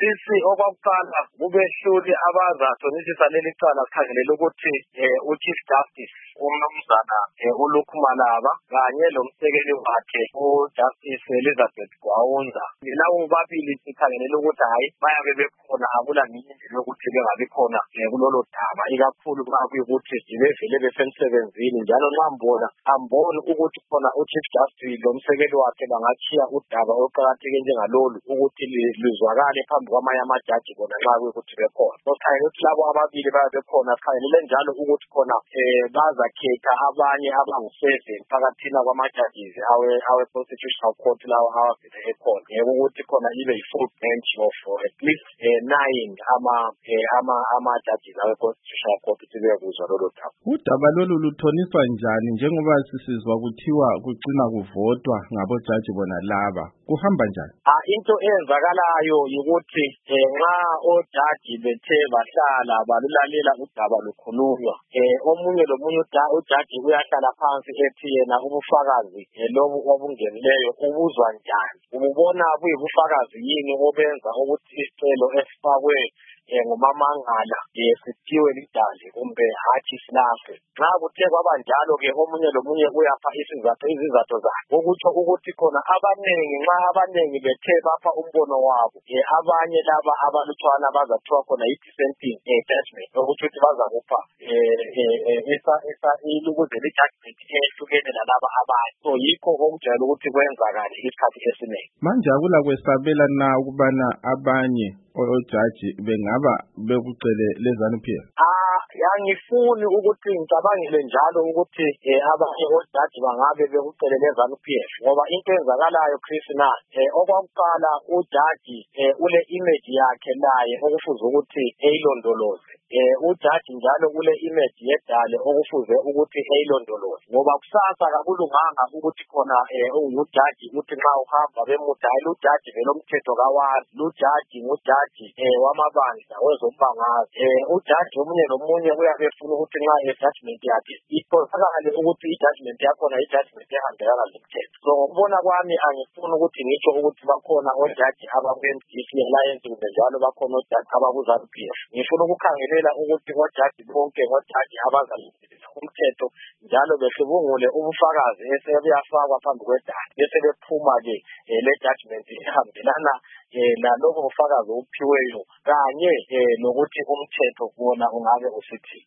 Sisi okwakuqala kubehluli abazathonisisa leli cala sikhangelele ukuthi uChief Justice uMnumzana uLukhumalaba kanye lomsekeli wakhe uJustice Elizabeth Gwaunza. Labo bobabili sikhangelele ukuthi hayi bayabe bekhona akula nindlela yokuthi bengabi khona kulolo daba ikakhulu ukuthi bevele besemsebenzini njalo nambona amboni ukuthi khona uChief Justice lomsekeli wakhe bangachiya udaba oqhakatheke njengalolu ukuthi luzwakale phambi kwamanye amajaji bona nxa kuyikuthi bekhona. Sikhangelele ukuthi labo ababili bayabe bekhona. Sikhangelele njalo ukuthi khona bazakhetha abanye abangu-7 phakathina kwamajajizi awe-Constitutional Court lawo awavele ekhona ukuthi khona ibe yi-full bench of at least 9 ama-judges awe-Constitutional Court ukuthi bekuzwa lolo daba. Udaba lolu luthoniswa njani njengoba sisizwa kuthiwa kucina kuvotwa ngabojaji bona laba? Kuhamba njani? Into eyenzakalayo yikuthi nxa ojaji bethe bahlala balulalela udaba lukhulunywa, omunye lomunye ujaji uyahlala phansi ethi yena ubufakazi lobu obungenileyo ubuzwa njani, ububona buyibufakazi yini obenza ukuthi isicelo esifakwe ngumamangala sithiwe lidale kumbe hatshi silahle. Nxa kuthe kwaba njalo-ke omunye lomunye uyapha izizatho zakhe, okutsho ukuthi khona nxa abanengi bethe bapha umbono wabo, abanye laba abalutshwana bazathiwa khona yi-dissenting judgment, ukuthi bazakupha ukuze li-judgment ehlukene lalaba abanye. So yikho okujayele ukuthi kwenzakale isikhathi esiningi. Manje akulakwesabela na ukubana abanye ojaji bengaba bekucele leZANU-PF? Angifuni ukuthi ngicabangele njalo ukuthi abanye ojaji bangabe bekucele leZANU-PF, ngoba into eyenzakalayo Chris okwakuqala ujaji ule image yakhe naye okufuze ukuthi eyilondoloze. Ujaji njalo ule image yedale okufuze ukuthi eyilondoloze, ngoba kusasa kakulunganga ukuthi khona ujaji uthi nxa uhamba bemuda ujaji vele umthetho kawazi, ujaji ngujaji wamabandla wezombangazwe. Ujaji omunye nomunye uyabe efuna ukuthi nxa judgment yakhe itholakale ukuthi i-judgment yakhona i-judgment ehambelana nomthetho. So ngokubona kwami angifuni ukuthi ngitsho ukuthi bakhona ojaji abaku-MDC Alliance kumbe njalo bakhona ojaji abaku-ZANU-PF. Ngifuna ukukhangelela ukuthi ojaji bonke ngojaji abazalisebenzisa umthetho njalo behlubungule ubufakazi esebuyafakwa phambi kwedala bese bephuma-ke le-judgment ehambelana nalobo bufakazi obuphiweyo kanye nokuthi umthetho wona ungabe usithi.